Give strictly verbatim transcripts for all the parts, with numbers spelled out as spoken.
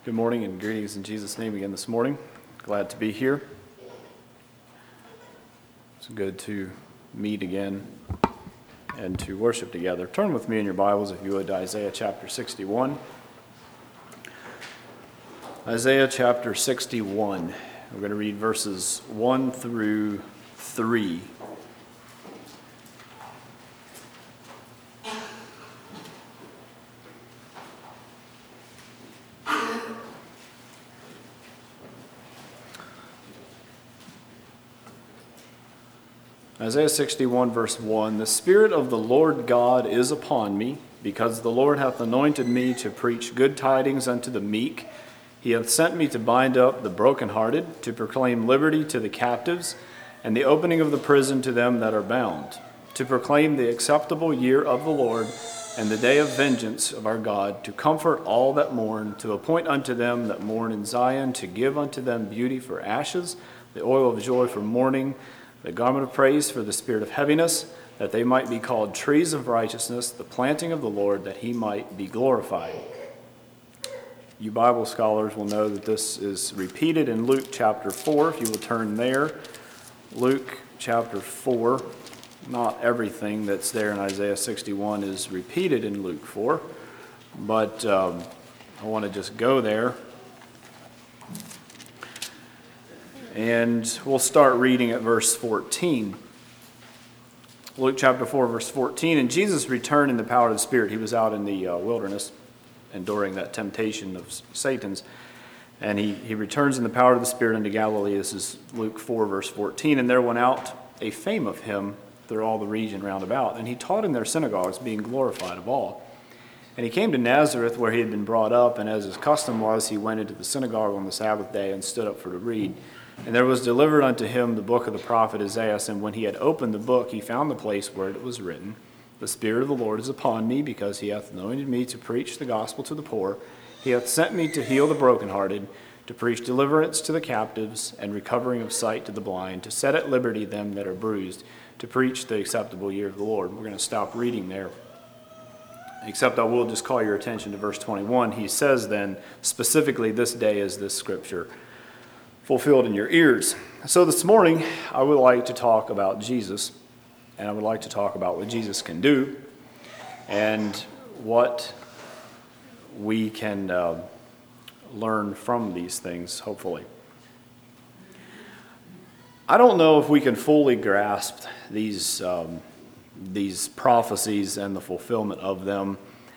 Good morning and greetings in Jesus' name again this morning. Glad to be here. It's good to meet again and to worship together. Turn with me in your Bibles, if you would, to Isaiah chapter sixty-one. Isaiah chapter sixty-one. We're going to read verses one through three. Isaiah sixty-one, verse one, "The Spirit of the Lord God is upon me, because the Lord hath anointed me to preach good tidings unto the meek. He hath sent me to bind up the brokenhearted, to proclaim liberty to the captives, and the opening of the prison to them that are bound, to proclaim the acceptable year of the Lord, and the day of vengeance of our God, to comfort all that mourn, to appoint unto them that mourn in Zion, to give unto them beauty for ashes, the oil of joy for mourning, the garment of praise for the spirit of heaviness, that they might be called trees of righteousness, the planting of the Lord, that he might be glorified." You Bible scholars will know that this is repeated in Luke chapter four. If you will turn there, Luke chapter four. Not everything that's there in Isaiah sixty-one is repeated in Luke four, but um, I want to just go there. And we'll start reading at verse fourteen. Luke chapter four, verse fourteen. "And Jesus returned in the power of the Spirit." He was out in the uh, wilderness enduring that temptation of Satan's. And he, he returns in the power of the Spirit into Galilee. This is Luke four, verse fourteen. "And there went out a fame of him through all the region round about. And he taught in their synagogues, being glorified of all. And he came to Nazareth, where he had been brought up. And as his custom was, he went into the synagogue on the Sabbath day and stood up for to read. And there was delivered unto him the book of the prophet Isaiah. And when he had opened the book, he found the place where it was written, The Spirit of the Lord is upon me, because he hath anointed me to preach the gospel to the poor. He hath sent me to heal the brokenhearted, to preach deliverance to the captives, and recovering of sight to the blind, to set at liberty them that are bruised, to preach the acceptable year of the Lord." We're going to stop reading there. Except I will just call your attention to verse twenty-one. He says then, specifically, "This day is this scripture fulfilled in your ears." So this morning, I would like to talk about Jesus, and I would like to talk about what Jesus can do, and what we can uh, learn from these things, hopefully. I don't know if we can fully grasp these, um, these prophecies and the fulfillment of them,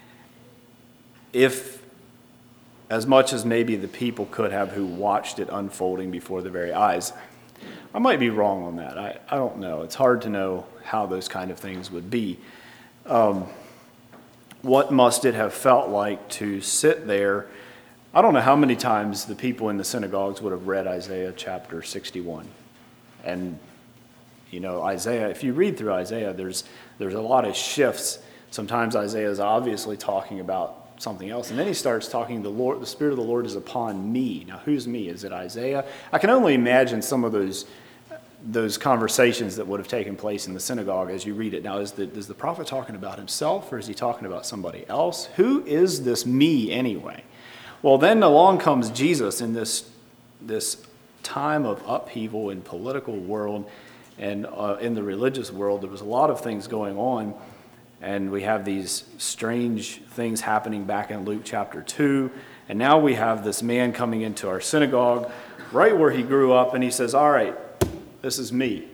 if as much as maybe the people could have who watched it unfolding before their very eyes. I might be wrong on that. I, I don't know. It's hard to know how those kind of things would be. Um, what must it have felt like to sit there? I don't know how many times the people in the synagogues would have read Isaiah chapter sixty-one. And, you know, Isaiah, if you read through Isaiah, there's there's a lot of shifts. Sometimes Isaiah is obviously talking about something else, and then he starts talking, the Lord, the Spirit of the Lord is upon me. Now, who's me? Is it Isaiah? I can only imagine some of those those conversations that would have taken place in the synagogue as you read it. Now, is the, is the prophet talking about himself, or is he talking about somebody else? Who is this me anyway? Well, then along comes Jesus in this this time of upheaval in political world and uh, in the religious world. There was a lot of things going on. And we have these strange things happening back in Luke chapter two. And now we have this man coming into our synagogue right where he grew up. And he says, all right, this is me.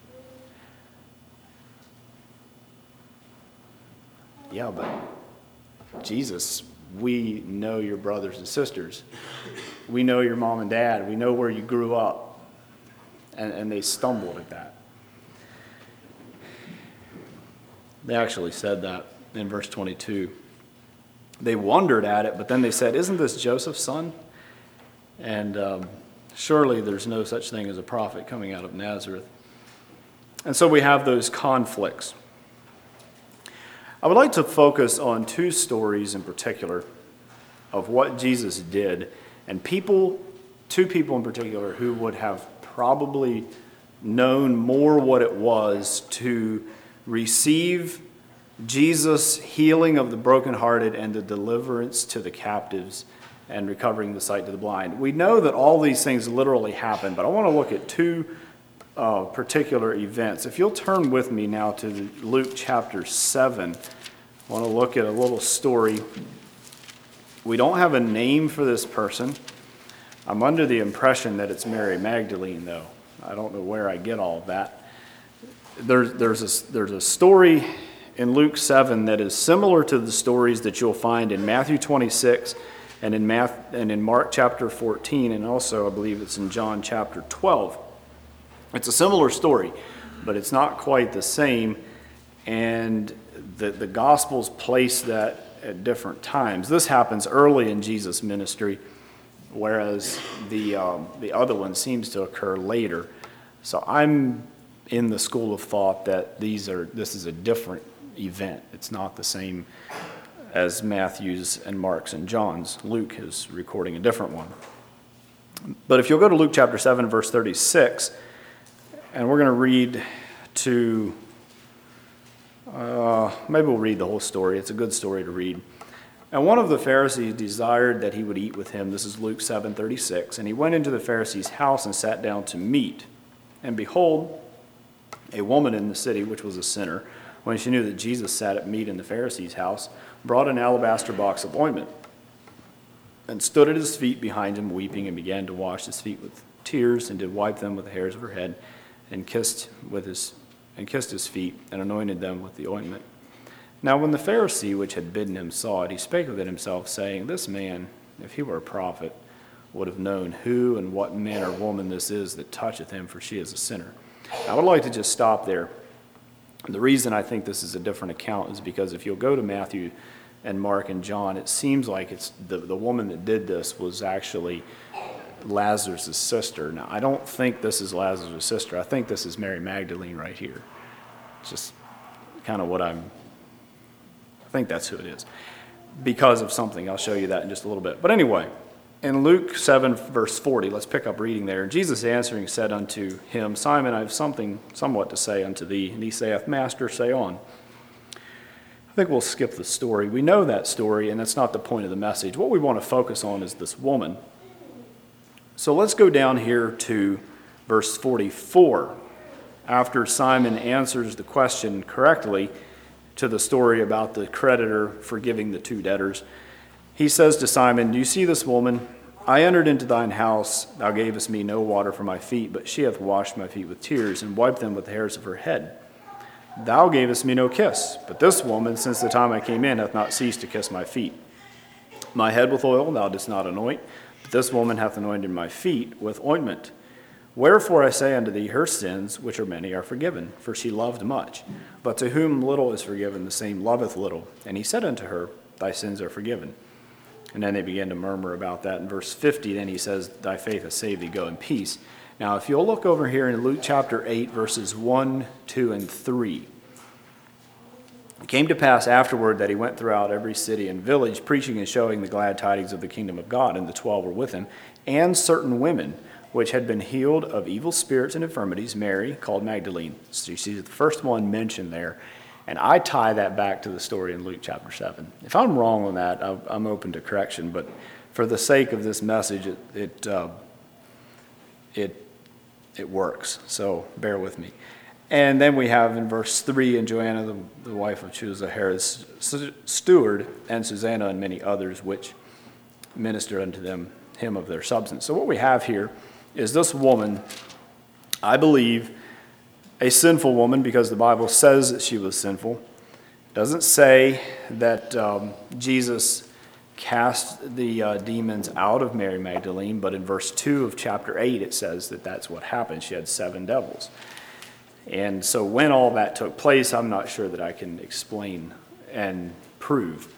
Yeah, but Jesus, we know your brothers and sisters. We know your mom and dad. We know where you grew up. And, and they stumbled at that. They actually said that in verse twenty-two. They wondered at it, but then they said, "Isn't this Joseph's son? And um, surely there's no such thing as a prophet coming out of Nazareth." And so we have those conflicts. I would like to focus on two stories in particular of what Jesus did, and people, two people in particular, who would have probably known more what it was to receive Jesus' healing of the brokenhearted and the deliverance to the captives and recovering the sight to the blind. We know that all these things literally happened, but I want to look at two uh, particular events. If you'll turn with me now to Luke chapter seven, I want to look at a little story. We don't have a name for this person. I'm under the impression that it's Mary Magdalene, though. I don't know where I get all of that. There's, there's, a, there's a story in Luke seven that is similar to the stories that you'll find in Matthew twenty-six and in, Math, and in Mark chapter fourteen, and also I believe it's in John chapter twelve. It's a similar story, but it's not quite the same, and the, the Gospels place that at different times. This happens early in Jesus' ministry, whereas the um, the other one seems to occur later. So I'm in the school of thought that these are this is a different event. It's not the same as Matthew's and Mark's and John's. Luke is recording a different one. But if you'll go to Luke chapter seven, verse thirty-six, and we're going to read to, uh, maybe we'll read the whole story. It's a good story to read. And one of the Pharisees desired that he would eat with him. This is Luke seven thirty-six. And he went into the Pharisee's house and sat down to meat. And behold, a woman in the city, which was a sinner, when she knew that Jesus sat at meat in the Pharisee's house, brought an alabaster box of ointment, and stood at his feet behind him, weeping, and began to wash his feet with tears, and did wipe them with the hairs of her head, and kissed with his and kissed his feet, and anointed them with the ointment. Now when the Pharisee which had bidden him saw it, he spake within himself, saying, This man, if he were a prophet, would have known who and what man or woman this is that toucheth him, for she is a sinner. I would like to just stop there. The reason I think this is a different account is because if you'll go to Matthew and Mark and John, it seems like it's the, the woman that did this was actually Lazarus' sister. Now, I don't think this is Lazarus' sister. I think this is Mary Magdalene right here. It's just kind of what I'm, I think that's who it is. Because of something. I'll show you that in just a little bit. But anyway, in Luke seven, verse forty, let's pick up reading there. Jesus answering said unto him, Simon, I have something somewhat to say unto thee. And he saith, Master, say on. I think we'll skip the story. We know that story, and that's not the point of the message. What we want to focus on is this woman. So let's go down here to verse forty-four. After Simon answers the question correctly to the story about the creditor forgiving the two debtors, he says to Simon, Do you see this woman? I entered into thine house. Thou gavest me no water for my feet, but she hath washed my feet with tears, and wiped them with the hairs of her head. Thou gavest me no kiss, but this woman, since the time I came in, hath not ceased to kiss my feet. My head with oil thou didst not anoint, but this woman hath anointed my feet with ointment. Wherefore I say unto thee, her sins, which are many, are forgiven, for she loved much. But to whom little is forgiven, the same loveth little. And he said unto her, Thy sins are forgiven. And then they began to murmur about that. In verse fifty, then he says, Thy faith hath saved thee, go in peace. Now, if you'll look over here in Luke chapter eight, verses one, two, and three. It came to pass afterward that he went throughout every city and village, preaching and showing the glad tidings of the kingdom of God. And the twelve were with him, and certain women, which had been healed of evil spirits and infirmities, Mary, called Magdalene. So you see the first one mentioned there. And I tie that back to the story in Luke chapter seven. If I'm wrong on that, I'm open to correction. But for the sake of this message, it it uh, it, it works. So bear with me. And then we have in verse three, and Joanna, the, the wife of Chuza, Herod's steward, and Susanna, and many others, which ministered unto them him of their substance. So what we have here is this woman, I believe, a sinful woman, because the Bible says that she was sinful. It doesn't say that um, Jesus cast the uh, demons out of Mary Magdalene, but in verse two of chapter eight it says that that's what happened. She had seven devils. And so when all that took place, I'm not sure that I can explain and prove.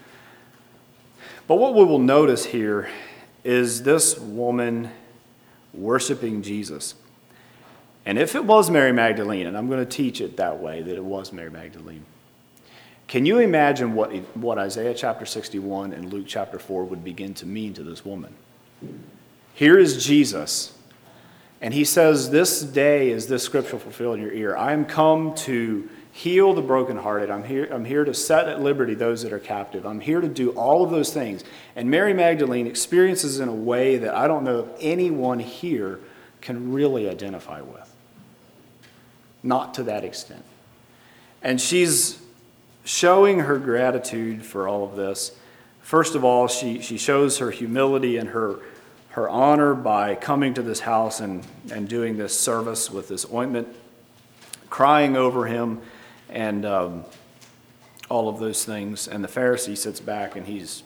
But what we will notice here is this woman worshiping Jesus. And if it was Mary Magdalene, and I'm going to teach it that way, that it was Mary Magdalene, can you imagine what, what Isaiah chapter sixty-one and Luke chapter four would begin to mean to this woman? Here is Jesus, and he says, this day is this scripture fulfilled in your ear. I am come to heal the brokenhearted. I'm here, I'm here to set at liberty those that are captive. I'm here to do all of those things. And Mary Magdalene experiences in a way that I don't know if anyone here can really identify with. Not to that extent. And she's showing her gratitude for all of this. First of all, she, she shows her humility and her, her honor by coming to this house and, and doing this service with this ointment, crying over him, and um, all of those things. And the Pharisee sits back and he's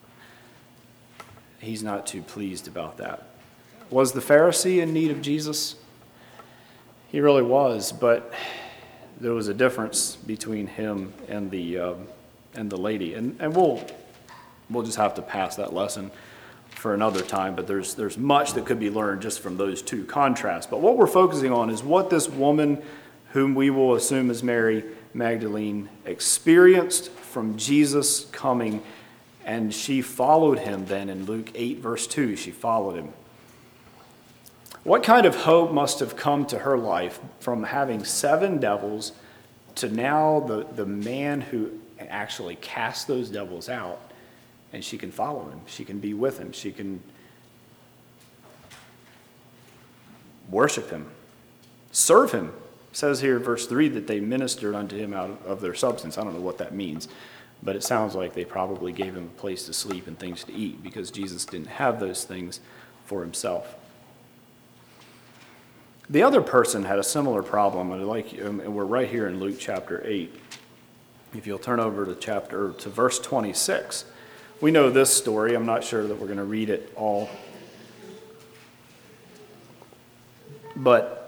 he's not too pleased about that. Was the Pharisee in need of Jesus? He really was, but there was a difference between him and the um, and the lady. And and we'll we'll just have to pass that lesson for another time, but there's there's much that could be learned just from those two contrasts. But what we're focusing on is what this woman, whom we will assume is Mary Magdalene, experienced from Jesus coming, and she followed him then in Luke eight, verse two. She followed him. What kind of hope must have come to her life from having seven devils to now the, the man who actually cast those devils out, and she can follow him. She can be with him. She can worship him, serve him. It says here, verse three, that they ministered unto him out of their substance. I don't know what that means, but it sounds like they probably gave him a place to sleep and things to eat because Jesus didn't have those things for himself. The other person had a similar problem, and like, and we're right here in Luke chapter eight. If you'll turn over to chapter to verse twenty-six, we know this story. I'm not sure that we're going to read it all, but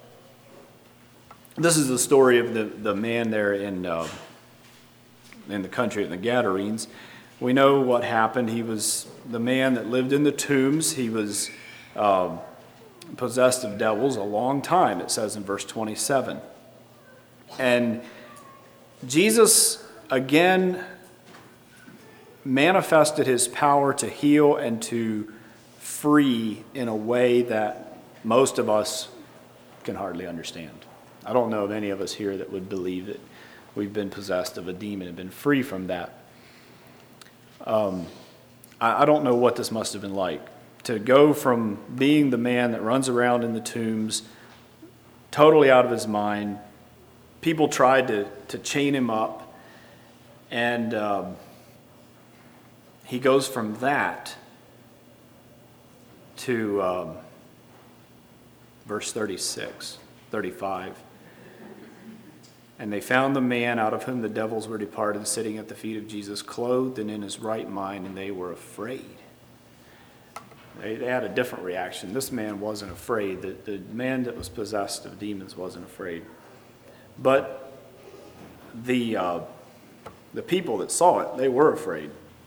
this is the story of the, the man there in uh, in the country, in the Gadarenes. We know what happened. He was the man that lived in the tombs. He was um, possessed of devils a long time, it says in verse twenty-seven. And Jesus again manifested his power to heal and to free in a way that most of us can hardly understand. I don't know of any of us here that would believe that we've been possessed of a demon and been free from that. Um, I, I don't know what this must have been like, to go from being the man that runs around in the tombs, totally out of his mind. People tried to, to chain him up, and um, he goes from that to um, verse thirty-six, thirty-five. And they found the man out of whom the devils were departed, sitting at the feet of Jesus, clothed and in his right mind, and they were afraid. They had a different reaction. This man wasn't afraid. The, the man that was possessed of demons wasn't afraid. But the, uh, the people that saw it, they were afraid.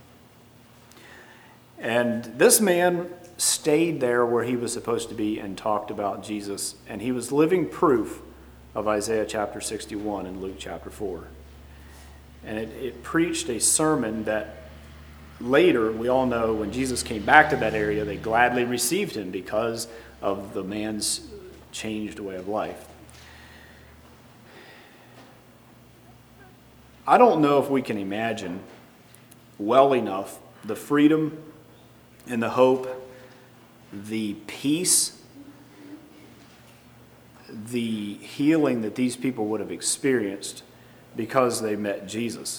And this man stayed there where he was supposed to be and talked about Jesus. And he was living proof of Isaiah chapter sixty-one and Luke chapter four. And it, it preached a sermon that later, we all know, when Jesus came back to that area, they gladly received him because of the man's changed way of life. I don't know if we can imagine well enough the freedom and the hope, the peace, the healing that these people would have experienced because they met Jesus.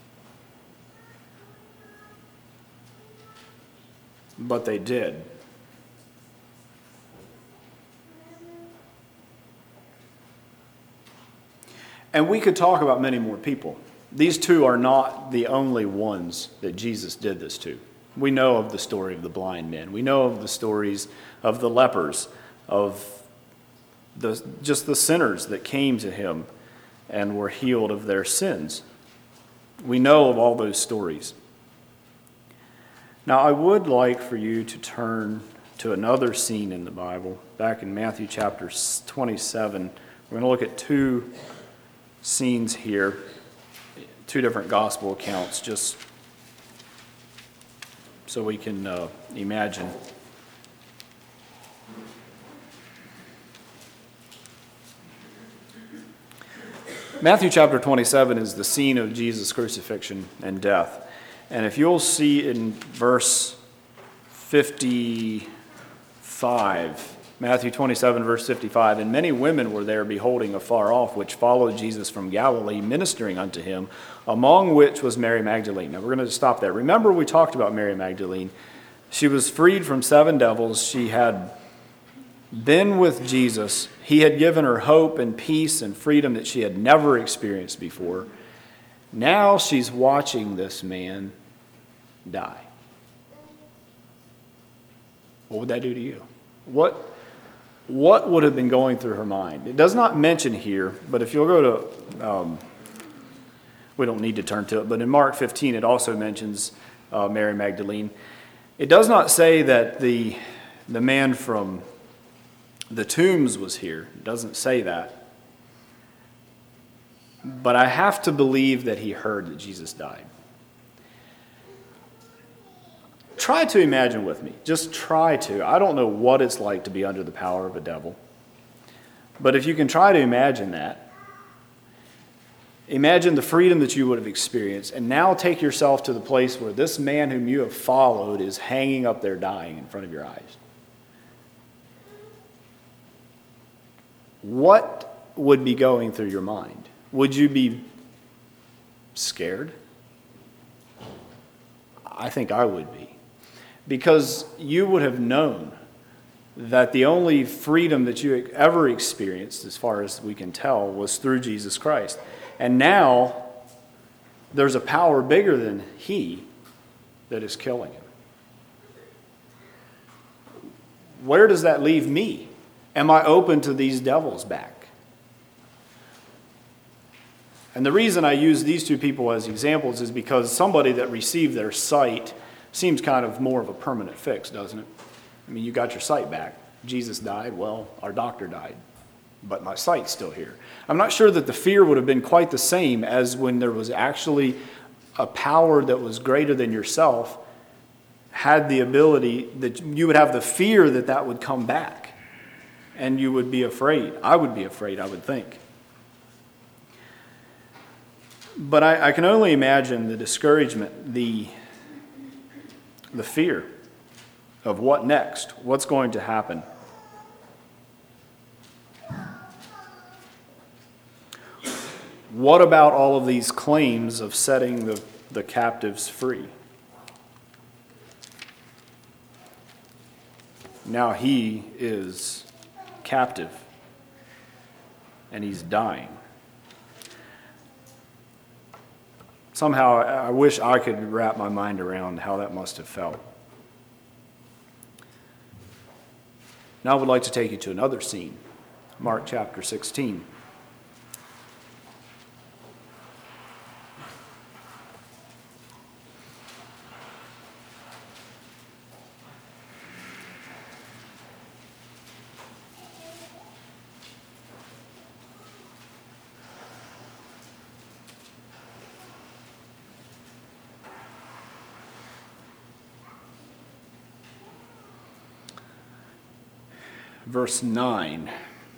But they did. And we could talk about many more people. These two are not the only ones that Jesus did this to. We know of the story of the blind men. We know of the stories of the lepers, of the, just the sinners that came to him and were healed of their sins. We know of all those stories. Now, I would like for you to turn to another scene in the Bible, back in Matthew chapter twenty-seven. We're going to look at two scenes here, two different gospel accounts, just so we can uh, imagine. Matthew chapter twenty-seven is the scene of Jesus' crucifixion and death. And if you'll see in verse fifty-five, Matthew twenty-seven, verse fifty-five, and many women were there beholding afar off, which followed Jesus from Galilee, ministering unto him, among which was Mary Magdalene. Now we're going to stop there. Remember we talked about Mary Magdalene. She was freed from seven devils. She had been with Jesus. He had given her hope and peace and freedom that she had never experienced before. Now she's watching this man die. What would that do to you? What, what would have been going through her mind? It does not mention here, but if you'll go to, um, we don't need to turn to it, but in Mark fifteen it also mentions uh, Mary Magdalene. It does not say that the, the man from the tombs was here. It doesn't say that. But I have to believe that he heard that Jesus died. Try to imagine with me. Just try to. I don't know what it's like to be under the power of a devil. But if you can try to imagine that, imagine the freedom that you would have experienced, and now take yourself to the place where this man whom you have followed is hanging up there dying in front of your eyes. What would be going through your mind? Would you be scared? I think I would be. Because you would have known that the only freedom that you ever experienced, as far as we can tell, was through Jesus Christ. And now there's a power bigger than he that is killing him. Where does that leave me? Am I open to these devils back? And the reason I use these two people as examples is because somebody that received their sight seems kind of more of a permanent fix, doesn't it? I mean, you got your sight back. Jesus died. Well, our doctor died. But my sight's still here. I'm not sure that the fear would have been quite the same as when there was actually a power that was greater than yourself, had the ability that you would have the fear that that would come back. And you would be afraid. I would be afraid, I would think. But I, I can only imagine the discouragement, the, the fear of what next, what's going to happen. What about all of these claims of setting the, the captives free? Now he is captive, and he's dying. Somehow, I wish I could wrap my mind around how that must have felt. Now I would like to take you to another scene, Mark chapter sixteen. Verse nine.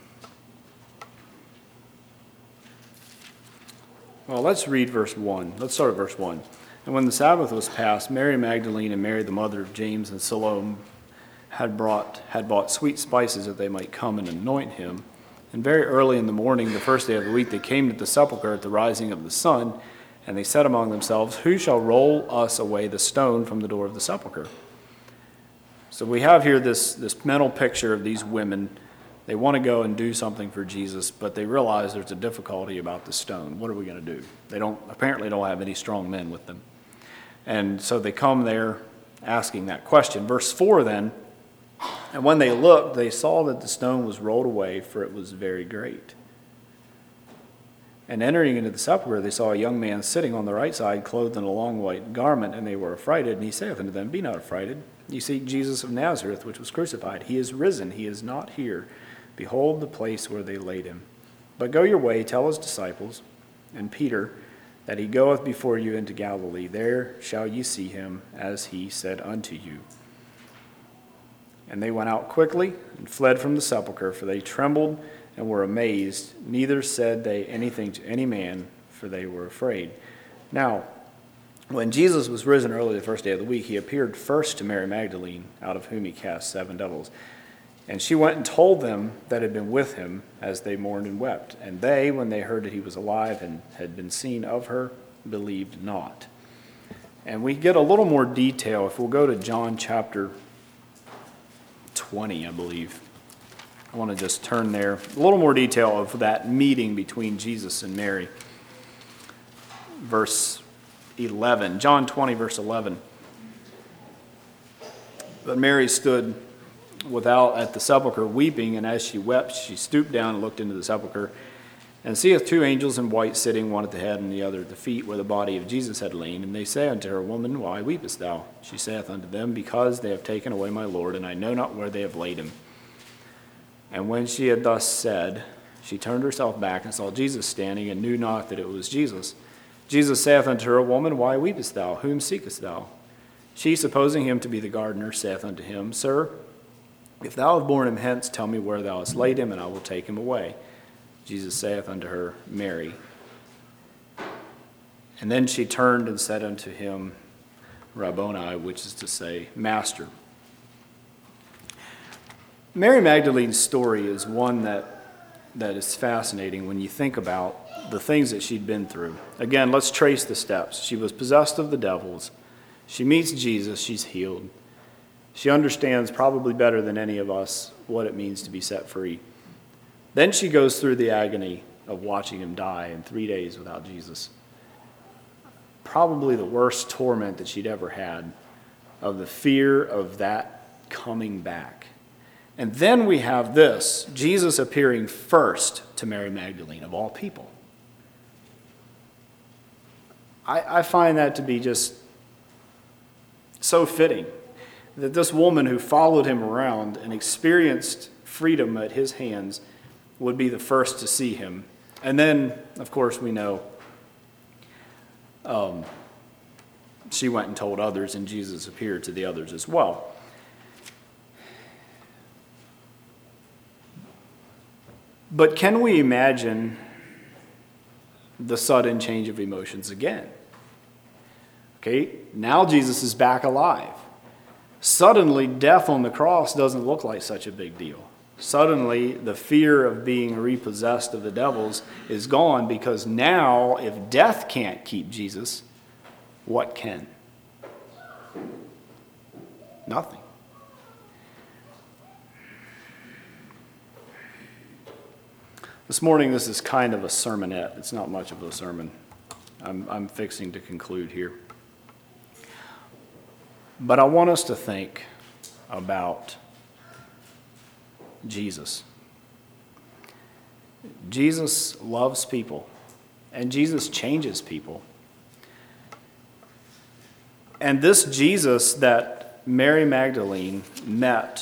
Well, let's read verse one. Let's start at verse one. And when the Sabbath was past, Mary Magdalene and Mary, the mother of James and Salome, had brought had bought sweet spices that they might come and anoint him. And very early in the morning, the first day of the week, they came to the sepulchre at the rising of the sun, and they said among themselves, "Who shall roll us away the stone from the door of the sepulchre?" So we have here this, this mental picture of these women. They want to go and do something for Jesus, but they realize there's a difficulty about the stone. What are we going to do? They don't apparently don't have any strong men with them. And so they come there asking that question. Verse four then, and when they looked, they saw that the stone was rolled away, for it was very great. And entering into the sepulchre, they saw a young man sitting on the right side, clothed in a long white garment, and they were affrighted. And he saith unto them, "Be not affrighted. You seek Jesus of Nazareth, which was crucified. He is risen. He is not here. Behold the place where they laid him. But go your way, tell his disciples, and Peter, that he goeth before you into Galilee. There shall ye see him, as he said unto you." And they went out quickly and fled from the sepulchre, for they trembled and were amazed. Neither said they anything to any man, for they were afraid. Now, when Jesus was risen early the first day of the week, he appeared first to Mary Magdalene, out of whom he cast seven devils. And she went and told them that had been with him, as they mourned and wept. And they, when they heard that he was alive and had been seen of her, believed not. And we get a little more detail if we'll go to John chapter twenty, I believe. I want to just turn there. A little more detail of that meeting between Jesus and Mary. Verse eleven, John twenty, verse eleven. But Mary stood without at the sepulchre weeping, and as she wept, she stooped down and looked into the sepulchre, and seeth two angels in white sitting, one at the head and the other at the feet, where the body of Jesus had lain. And they say unto her, Woman, why weepest thou? She saith unto them, Because they have taken away my Lord, and I know not where they have laid him. And when she had thus said, she turned herself back and saw Jesus standing, and knew not that it was Jesus. Jesus saith unto her, Woman, why weepest thou? Whom seekest thou? She, supposing him to be the gardener, saith unto him, Sir, if thou have borne him hence, tell me where thou hast laid him, and I will take him away. Jesus saith unto her, Mary. And then she turned and said unto him, Rabboni, which is to say, Master. Mary Magdalene's story is one that, that is fascinating when you think about the things that she'd been through. Again, let's trace the steps. She was possessed of the devils. She meets Jesus. She's healed. She understands probably better than any of us what it means to be set free. Then she goes through the agony of watching him die in three days without Jesus. Probably the worst torment that she'd ever had, of the fear of that coming back. And then we have this, Jesus appearing first to Mary Magdalene, of all people. I, I find that to be just so fitting, that this woman who followed him around and experienced freedom at his hands would be the first to see him. And then, of course, we know um, she went and told others, and Jesus appeared to the others as well. But can we imagine the sudden change of emotions again? Okay, now Jesus is back alive. Suddenly, death on the cross doesn't look like such a big deal. Suddenly, the fear of being repossessed of the devils is gone, because now, if death can't keep Jesus, what can? Nothing. This morning, this is kind of a sermonette. It's not much of a sermon. I'm, I'm fixing to conclude here. But I want us to think about Jesus. Jesus loves people, and Jesus changes people. And this Jesus that Mary Magdalene met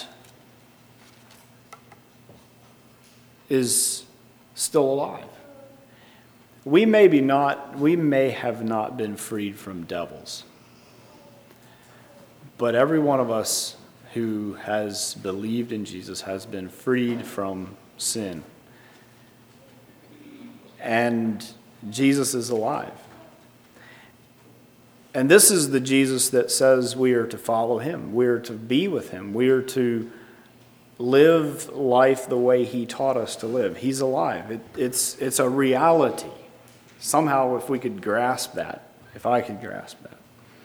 is still alive. We may be not, we may have not been freed from devils, but every one of us who has believed in Jesus has been freed from sin. And Jesus is alive. And this is the Jesus that says we are to follow him. We are to be with him. We are to live life the way he taught us to live. He's alive. It, it's, it's a reality. Somehow, if we could grasp that, if I could grasp that.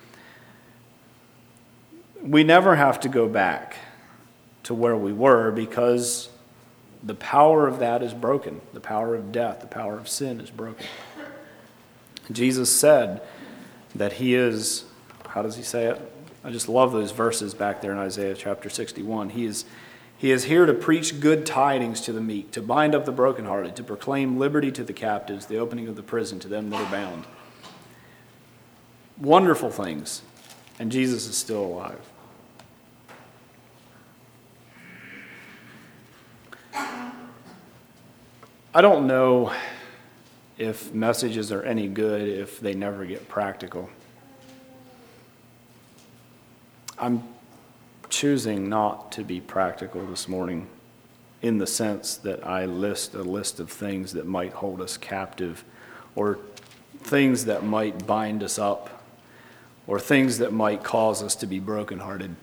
We never have to go back to where we were, because the power of that is broken. The power of death, the power of sin is broken. Jesus said that he is, how does he say it? I just love those verses back there in Isaiah chapter sixty-one. He is, he is here to preach good tidings to the meek, to bind up the brokenhearted, to proclaim liberty to the captives, the opening of the prison to them that are bound. Wonderful things. And Jesus is still alive. I don't know if messages are any good if they never get practical. I'm choosing not to be practical this morning. in the sense that I list a list of things that might hold us captive, or things that might bind us up, or things that might cause us to be brokenhearted.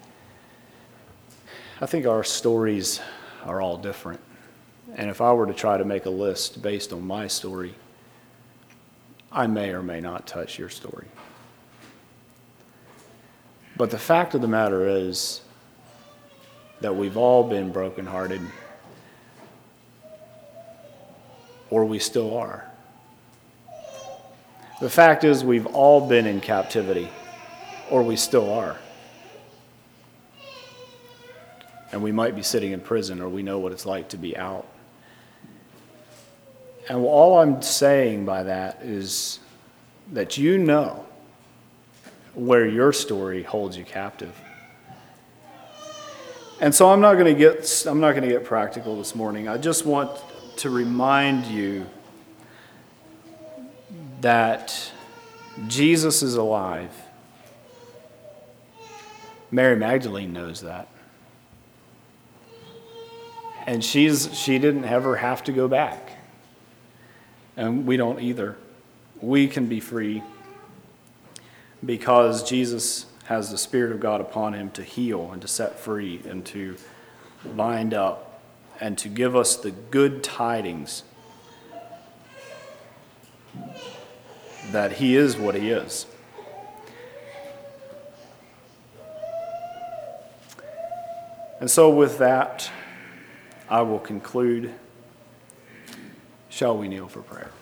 I think our stories are all different. And if I were to try to make a list based on my story, I may or may not touch your story. But the fact of the matter is that we've all been brokenhearted, or we still are. The fact is we've all been in captivity, or we still are. And we might be sitting in prison, or we know what it's like to be out. And all I'm saying by that is that you know where your story holds you captive. And so I'm not going to get I'm not going to get practical this morning. I just want to remind you that Jesus is alive. Mary Magdalene knows that. And she's she didn't ever have to go back. And we don't either. We can be free because Jesus has the Spirit of God upon him to heal and to set free and to bind up and to give us the good tidings that he is what he is. And so with that, I will conclude. Shall we kneel for prayer?